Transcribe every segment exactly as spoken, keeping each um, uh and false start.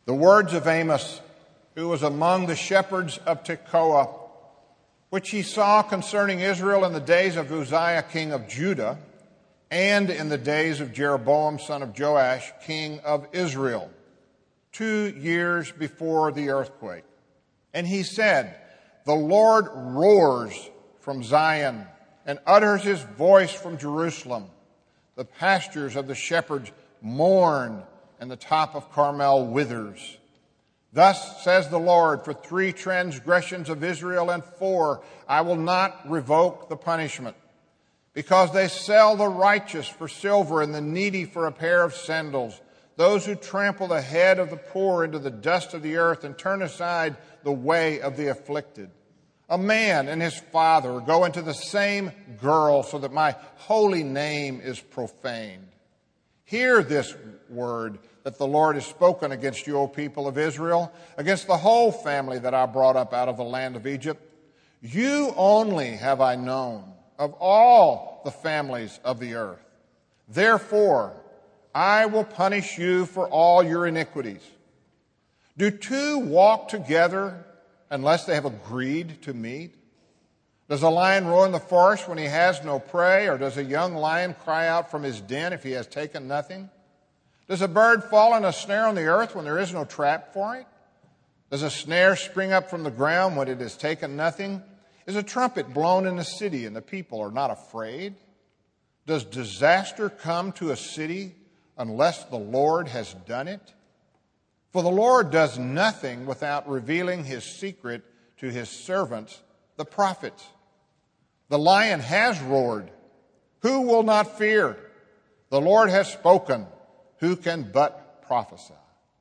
The words of Amos, who was among the shepherds of Tekoa, which he saw concerning Israel in the days of Uzziah king of Judah, and in the days of Jeroboam son of Joash king of Israel, two years before the earthquake. And he said, "The Lord roars from Zion and utters his voice from Jerusalem. The pastures of the shepherds mourn, and the top of Carmel withers. Thus says the Lord, for three transgressions of Israel and four, I will not revoke the punishment, because they sell the righteous for silver and the needy for a pair of sandals, those who trample the head of the poor into the dust of the earth and turn aside the way of the afflicted. A man and his father go into the same girl, so that my holy name is profaned. Hear this word that the Lord has spoken against you, O people of Israel, against the whole family that I brought up out of the land of Egypt. You only have I known of all the families of the earth. Therefore, I will punish you for all your iniquities. Do two walk together unless they have agreed to meet? Does a lion roar in the forest when he has no prey, or does a young lion cry out from his den if he has taken nothing? Does a bird fall in a snare on the earth when there is no trap for it? Does a snare spring up from the ground when it has taken nothing? Is a trumpet blown in the city and the people are not afraid? Does disaster come to a city unless the Lord has done it? For the Lord does nothing without revealing his secret to his servants, the prophets. The lion has roared. Who will not fear? The Lord has spoken. Who can but prophesy?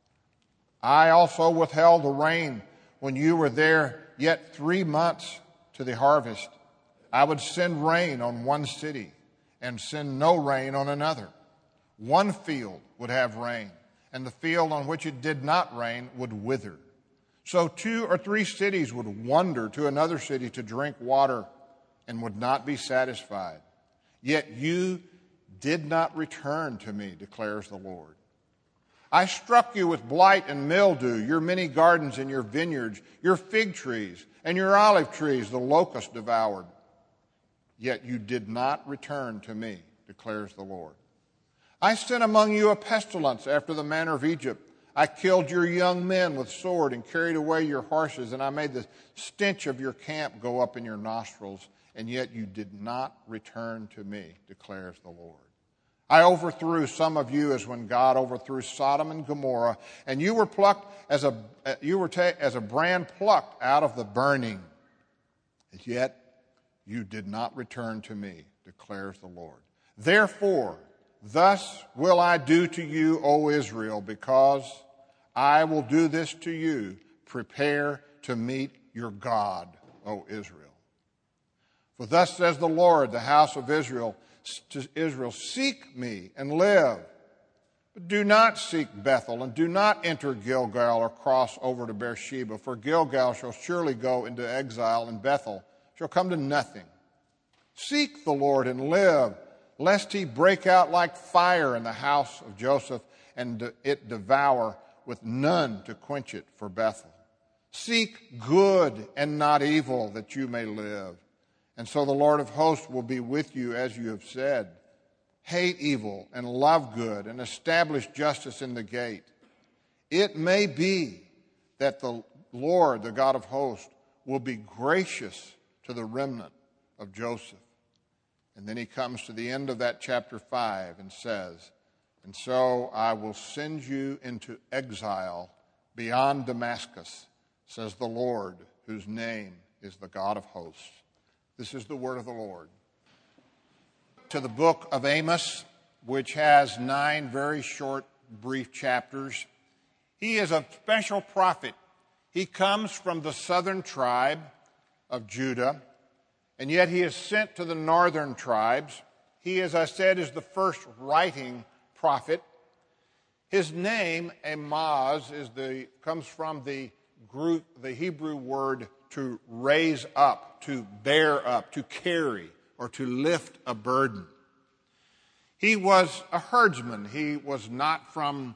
I also withheld the rain when you were there yet three months to the harvest. I would send rain on one city and send no rain on another. One field would have rain, and the field on which it did not rain would wither. So two or three cities would wander to another city to drink water and would not be satisfied. Yet you did not return to me, declares the Lord. I struck you with blight and mildew, your many gardens and your vineyards, your fig trees and your olive trees the locust devoured. Yet you did not return to me, declares the Lord. I sent among you a pestilence after the manner of Egypt. I killed your young men with sword and carried away your horses, and I made the stench of your camp go up in your nostrils, and yet you did not return to me, declares the Lord. I overthrew some of you as when God overthrew Sodom and Gomorrah, and you were plucked as a you were ta- as a brand plucked out of the burning. And yet you did not return to me, declares the Lord. Therefore, thus will I do to you, O Israel, because I will do this to you. Prepare to meet your God, O Israel. For thus says the Lord, the house of Israel, to Israel, seek me and live. But do not seek Bethel, and do not enter Gilgal or cross over to Beersheba, for Gilgal shall surely go into exile, and Bethel shall come to nothing. Seek the Lord and live, lest he break out like fire in the house of Joseph, and it devour with none to quench it for Bethel. Seek good and not evil, that you may live. And so the Lord of hosts will be with you as you have said. Hate evil and love good, and establish justice in the gate. It may be that the Lord, the God of hosts, will be gracious to the remnant of Joseph. And then he comes to the end of that chapter five and says, and so I will send you into exile beyond Damascus, says the Lord, whose name is the God of hosts. This is the word of the Lord. To the book of Amos, which has nine very short, brief chapters. He is a special prophet. He comes from the southern tribe of Judah, and yet he is sent to the northern tribes. He, as I said, is the first writing prophet. His name, Amos, is the comes from the Greek, the Hebrew word to raise up, to bear up, to carry, or to lift a burden. He was a herdsman. He was not from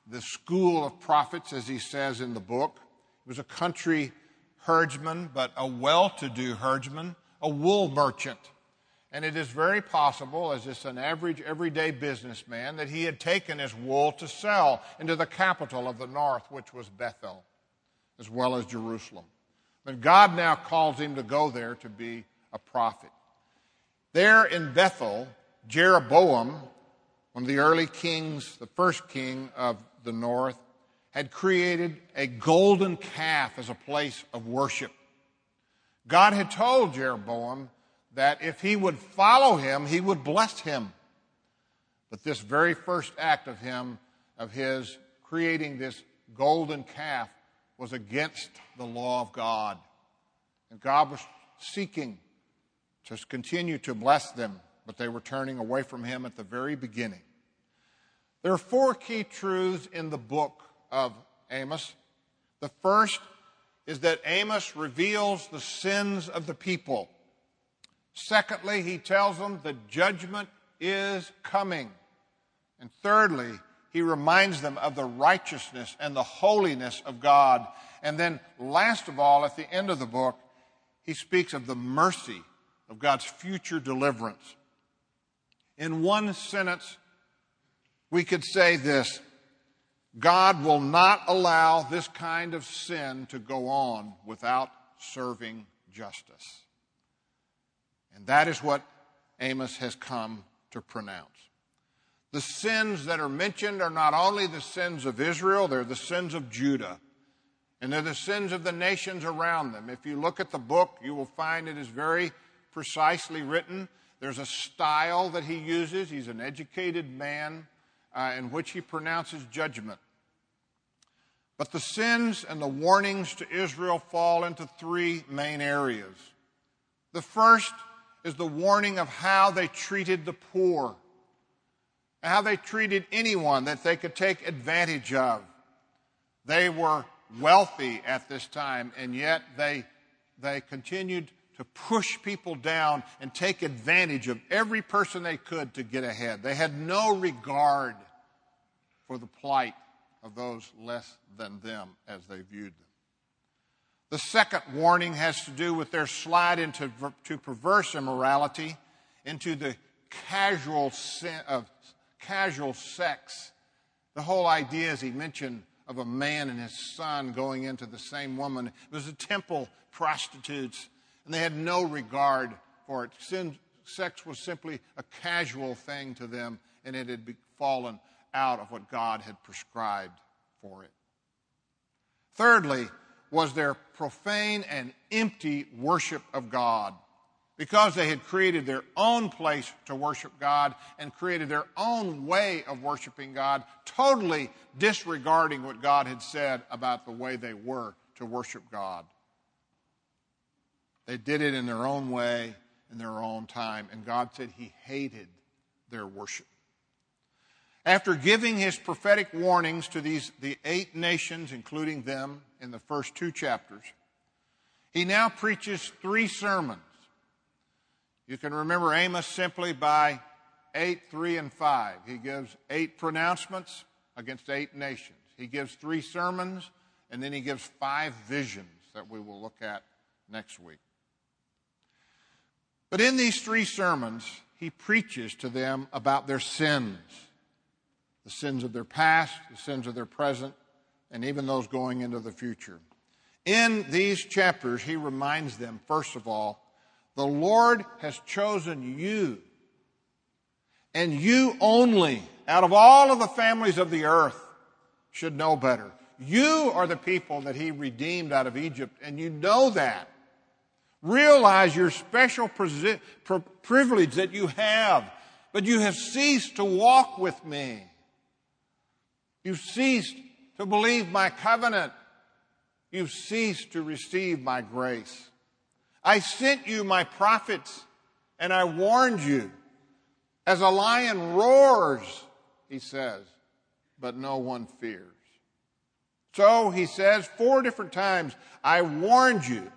the school of prophets, as he says in the book. He was a country herdsman, but a well-to-do herdsman, a wool merchant. And it is very possible, as just an average, everyday businessman, that he had taken his wool to sell into the capital of the north, which was Bethel, as well as Jerusalem. But God now calls him to go there to be a prophet. There in Bethel, Jeroboam, one of the early kings, the first king of the north, had created a golden calf as a place of worship. God had told Jeroboam that if he would follow him, he would bless him. But this very first act of him, of his creating this golden calf, was against the law of God. And God was seeking to continue to bless them, but they were turning away from him at the very beginning. There are four key truths in the book of Amos. The first is that Amos reveals the sins of the people. Secondly, he tells them that judgment is coming. And thirdly, he reminds them of the righteousness and the holiness of God. And then last of all, at the end of the book, he speaks of the mercy of God's future deliverance. In one sentence, we could say this: God will not allow this kind of sin to go on without serving justice. And that is what Amos has come to pronounce. The sins that are mentioned are not only the sins of Israel, they're the sins of Judah. And they're the sins of the nations around them. If you look at the book, you will find it is very precisely written. There's a style that he uses. He's an educated man uh, in which he pronounces judgment. But the sins and the warnings to Israel fall into three main areas. The first is the warning of how they treated the poor, how they treated anyone that they could take advantage of. They were wealthy at this time, and yet they, they continued to push people down and take advantage of every person they could to get ahead. They had no regard for the plight of those less than them as they viewed them. The second warning has to do with their slide into to perverse immorality, into the casual sin of casual sex. The whole idea, as he mentioned, of a man and his son going into the same woman. It was a temple prostitutes, and they had no regard for it. Sin, sex was simply a casual thing to them, and it had fallen out of what God had prescribed for it. Thirdly, was their profane and empty worship of God. Because they had created their own place to worship God and created their own way of worshiping God, totally disregarding what God had said about the way they were to worship God. They did it in their own way, in their own time, and God said he hated their worship. After giving his prophetic warnings to these the eight nations, including them, in the first two chapters, he now preaches three sermons. You can remember Amos simply by eight, three, and five. He gives eight pronouncements against eight nations. He gives three sermons, and then he gives five visions that we will look at next week. But in these three sermons, he preaches to them about their sins. The sins of their past, the sins of their present, and even those going into the future. In these chapters, he reminds them, first of all, the Lord has chosen you, and you only, out of all of the families of the earth, should know better. You are the people that he redeemed out of Egypt, and you know that. Realize your special privilege that you have, but you have ceased to walk with me. You've ceased to believe my covenant. You've ceased to receive my grace. I sent you my prophets, and I warned you. As a lion roars, he says, but no one fears. So he says four different times, I warned you.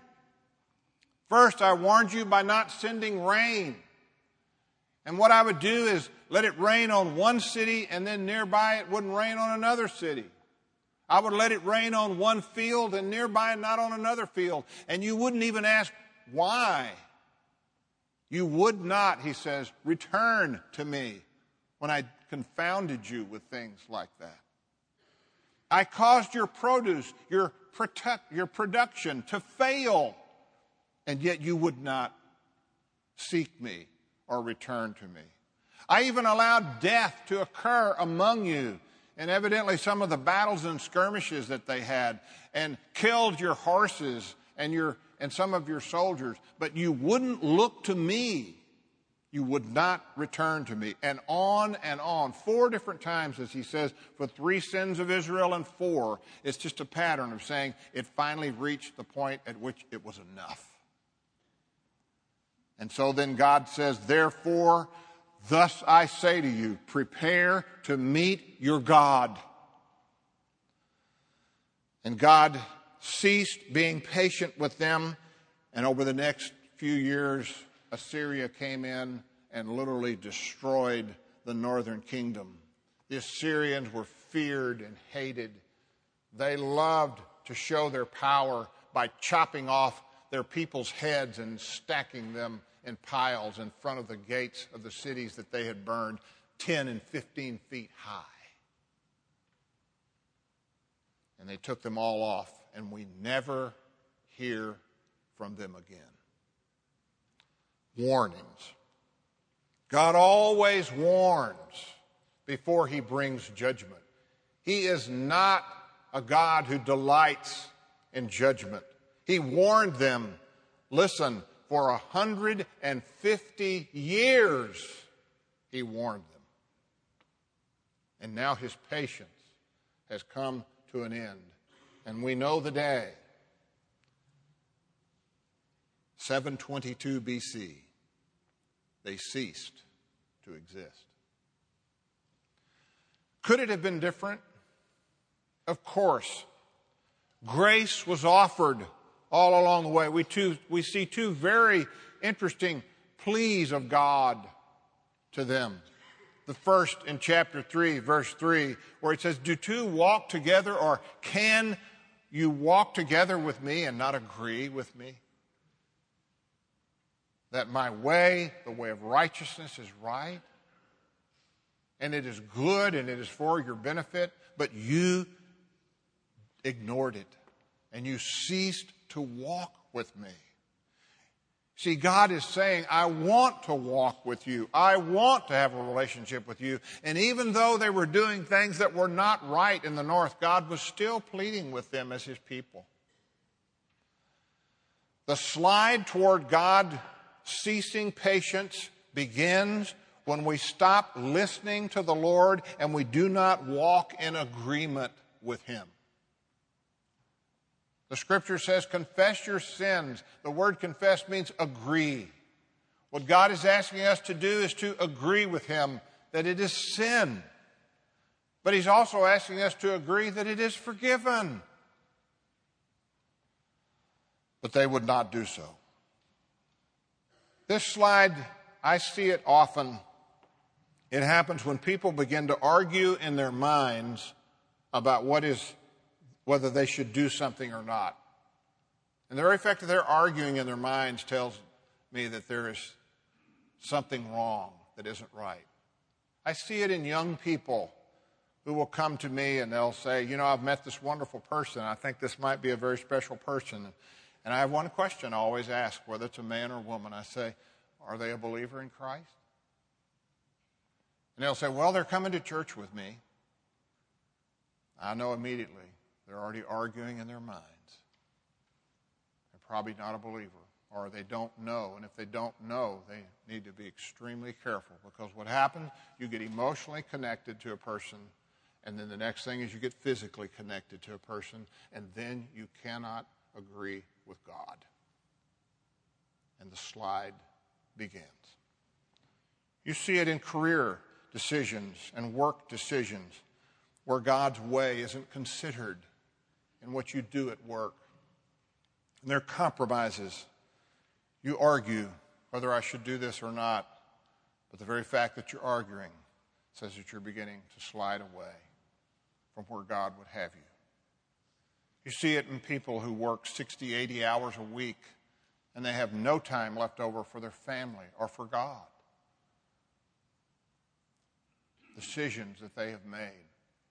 First, I warned you by not sending rain. And what I would do is let it rain on one city, and then nearby it wouldn't rain on another city. I would let it rain on one field and nearby not on another field. And you wouldn't even ask why. You would not, he says, return to me when I confounded you with things like that. I caused your produce, your, protect, your production to fail, and yet you would not seek me or return to me. I even allowed death to occur among you, and evidently some of the battles and skirmishes that they had, and killed your horses and your and some of your soldiers, but you wouldn't look to me. You would not return to me. And on and on. Four different times, as he says, for three sins of Israel and four. It's just a pattern of saying it finally reached the point at which it was enough. And so then God says, therefore, thus I say to you, prepare to meet your God. And God ceased being patient with them, and over the next few years, Assyria came in and literally destroyed the northern kingdom. The Assyrians were feared and hated. They loved to show their power by chopping off their people's heads and stacking them in piles in front of the gates of the cities that they had burned ten and fifteen feet high. And they took them all off, and we never hear from them again. Warnings. God always warns before he brings judgment. He is not a God who delights in judgment. He warned them, listen, for one hundred fifty years he warned them. And now his patience has come to an end. And we know the day. seven twenty-two B C, they ceased to exist. Could it have been different? Of course. Grace was offered all along the way. We, two, we see two very interesting pleas of God to them. The first in chapter three, verse three, where it says, do two walk together, or can you walk together with me and not agree with me? That my way, the way of righteousness, is right, and it is good, and it is for your benefit, but you ignored it, and you ceased to walk with me. See, God is saying, I want to walk with you. I want to have a relationship with you. And even though they were doing things that were not right in the north, God was still pleading with them as his people. The slide toward God ceasing patience begins when we stop listening to the Lord and we do not walk in agreement with him. The scripture says, confess your sins. The word confess means agree. What God is asking us to do is to agree with him that it is sin. But he's also asking us to agree that it is forgiven. But they would not do so. This slide, I see it often. It happens when people begin to argue in their minds about what is whether they should do something or not. And the very fact that they're arguing in their minds tells me that there is something wrong that isn't right. I see it in young people who will come to me and they'll say, you know, I've met this wonderful person. I think this might be a very special person. And I have one question I always ask, whether it's a man or a woman. I say, are they a believer in Christ? And they'll say, well, they're coming to church with me. I know immediately. They're already arguing in their minds. They're probably not a believer, or they don't know. And if they don't know, they need to be extremely careful, because what happens, you get emotionally connected to a person, and then the next thing is you get physically connected to a person, and then you cannot agree with God. And the slide begins. You see it in career decisions and work decisions where God's way isn't considered in what you do at work. And there are compromises. You argue whether I should do this or not. But the very fact that you're arguing says that you're beginning to slide away from where God would have you. You see it in people who work sixty, eighty hours a week, and they have no time left over for their family or for God. Decisions that they have made,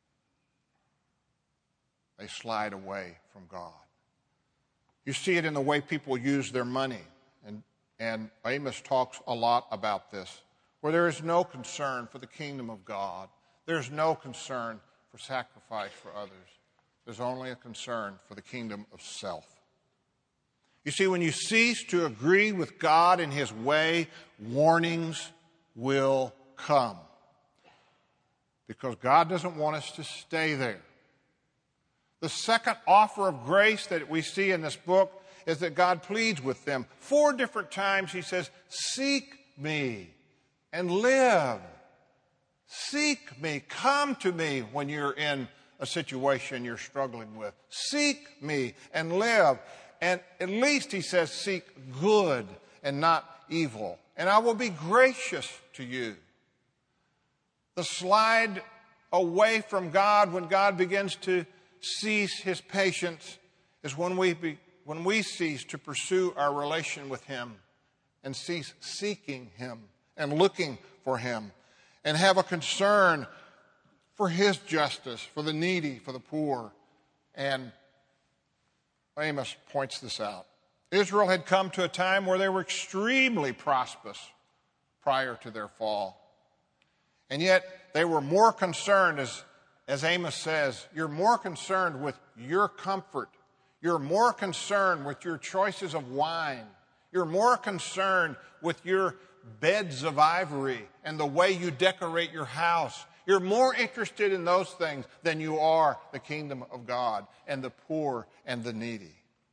they slide away from God. You see it in the way people use their money. And, and Amos talks a lot about this, where there is no concern for the kingdom of God. There's no concern for sacrifice for others. There's only a concern for the kingdom of self. You see, when you cease to agree with God in his way, warnings will come. Because God doesn't want us to stay there. The second offer of grace that we see in this book is that God pleads with them. Four different times he says, seek me and live. Seek me. Come to me when you're in a situation you're struggling with. Seek me and live. And at least he says, seek good and not evil. And I will be gracious to you. The slide away from God when God begins to cease his patience is when we be, when we cease to pursue our relation with him and cease seeking him and looking for him and have a concern for his justice, for the needy, for the poor. And Amos points this out. Israel had come to a time where they were extremely prosperous prior to their fall. And yet they were more concerned, as, as Amos says, you're more concerned with your comfort. You're more concerned with your choices of wine. You're more concerned with your beds of ivory and the way you decorate your house. You're more interested in those things than you are the kingdom of God and the poor and the needy.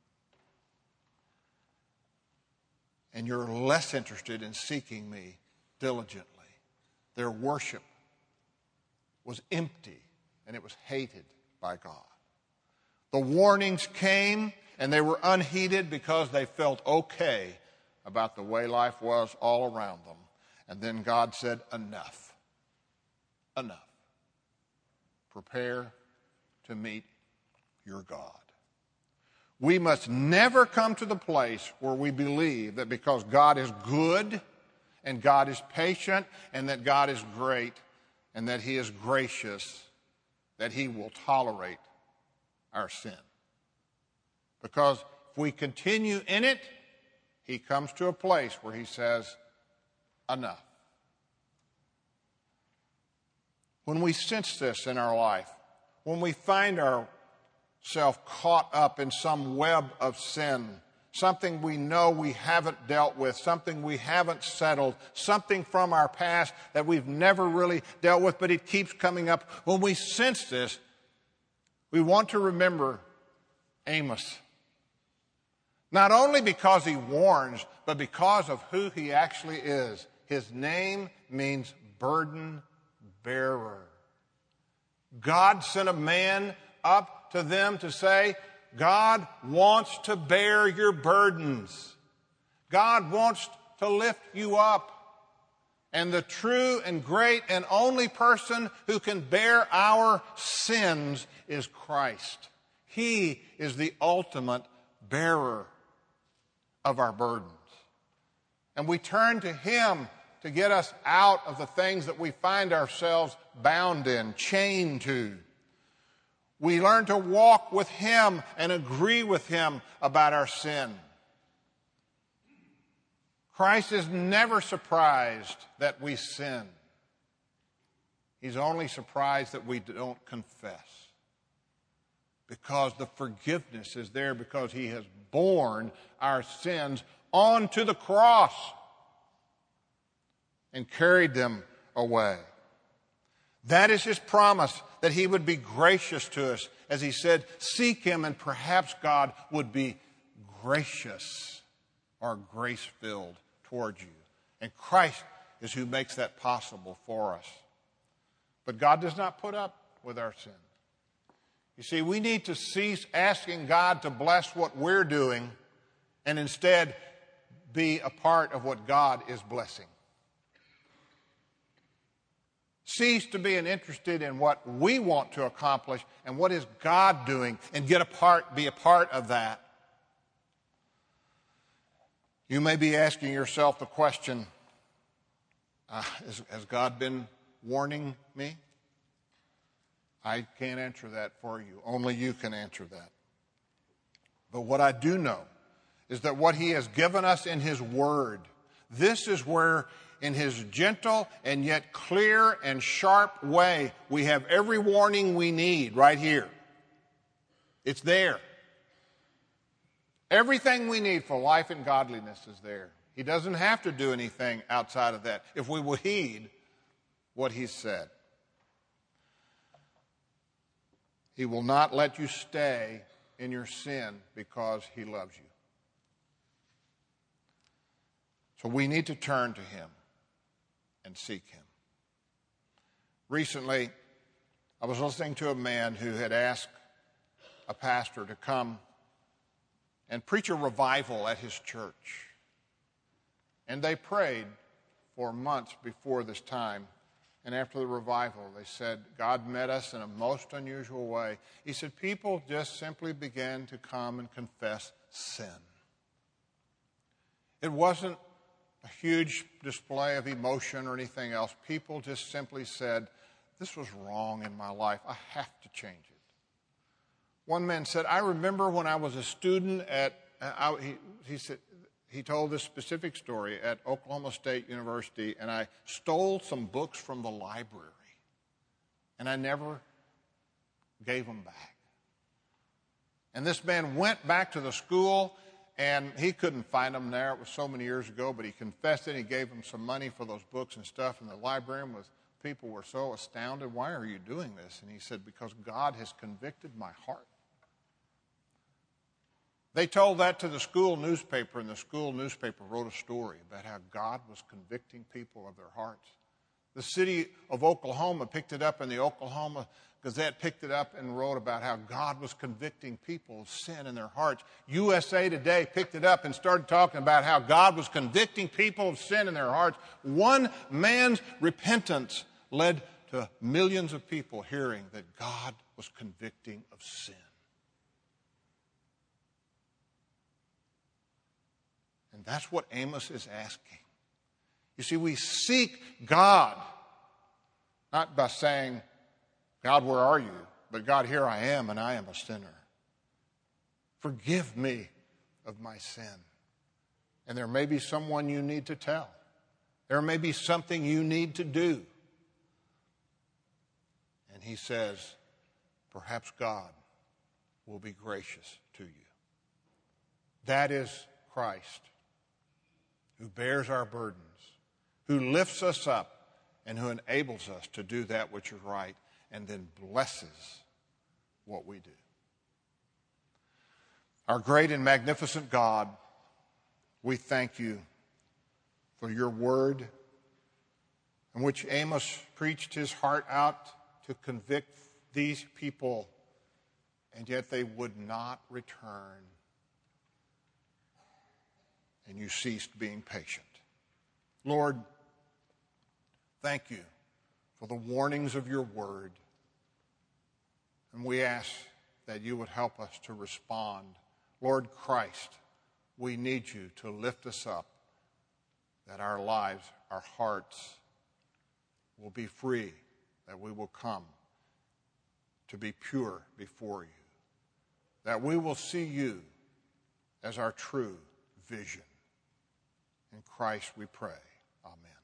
And you're less interested in seeking me diligently. Their worship was empty and it was hated by God. The warnings came and they were unheeded because they felt okay about the way life was all around them. And then God said, enough. Enough. Prepare to meet your God. We must never come to the place where we believe that because God is good and God is patient and that God is great and that he is gracious, that he will tolerate our sin. Because if we continue in it, he comes to a place where he says, enough. When we sense this in our life, when we find ourselves caught up in some web of sin, something we know we haven't dealt with, something we haven't settled, something from our past that we've never really dealt with, but it keeps coming up. When we sense this, we want to remember Amos. Not only because he warns, but because of who he actually is. His name means burden bearer. God sent a man up to them to say, God wants to bear your burdens. God wants to lift you up. And the true and great and only person who can bear our sins is Christ. He is the ultimate bearer of our burdens. And we turn to him to get us out of the things that we find ourselves bound in, chained to. We learn to walk with him and agree with him about our sin. Christ is never surprised that we sin. He's only surprised that we don't confess. Because the forgiveness is there because he has borne our sins onto the cross and carried them away. That is his promise, that he would be gracious to us. As he said, seek him and perhaps God would be gracious or grace-filled toward you. And Christ is who makes that possible for us. But God does not put up with our sin. You see, we need to cease asking God to bless what we're doing and instead be a part of what God is blessing. Cease to being interested in what we want to accomplish and what is God doing, and get a part, be a part of that. You may be asking yourself the question, uh, has, has God been warning me? I can't answer that for you. Only you can answer that. But what I do know is that what he has given us in his word, this is where in his gentle and yet clear and sharp way, we have every warning we need right here. It's there. Everything we need for life and godliness is there. He doesn't have to do anything outside of that if we will heed what he said. He will not let you stay in your sin because he loves you. So we need to turn to him and seek him. Recently, I was listening to a man who had asked a pastor to come and preach a revival at his church. And they prayed for months before this time. And after the revival, they said, God met us in a most unusual way. He said, people just simply began to come and confess sin. It wasn't a huge display of emotion or anything else. People just simply said, this was wrong in my life. I have to change it. One man said, I remember when I was a student at, I, he, he said, he told this specific story at Oklahoma State University, and I stole some books from the library, and I never gave them back. And this man went back to the school, and he couldn't find them there. It was so many years ago, but he confessed it. He gave them some money for those books and stuff, and the librarian was, people were so astounded. Why are you doing this? And he said, because God has convicted my heart. They told that to the school newspaper, and the school newspaper wrote a story about how God was convicting people of their hearts. The city of Oklahoma picked it up, and the Oklahoma Gazette picked it up and wrote about how God was convicting people of sin in their hearts. U S A Today picked it up and started talking about how God was convicting people of sin in their hearts. One man's repentance led to millions of people hearing that God was convicting of sin. And that's what Amos is asking. You see, we seek God, not by saying, God, where are you? But God, here I am, and I am a sinner. Forgive me of my sin. And there may be someone you need to tell. There may be something you need to do. And he says, perhaps God will be gracious to you. That is Christ, who bears our burdens, who lifts us up, and who enables us to do that which is right, and then blesses what we do. Our great and magnificent God, we thank you for your word, in which Amos preached his heart out to convict these people, and yet they would not return. And you ceased being patient. Lord, thank you for the warnings of your word. And we ask that you would help us to respond. Lord Christ, we need you to lift us up, that our lives, our hearts will be free, that we will come to be pure before you, that we will see you as our true vision. In Christ we pray. Amen.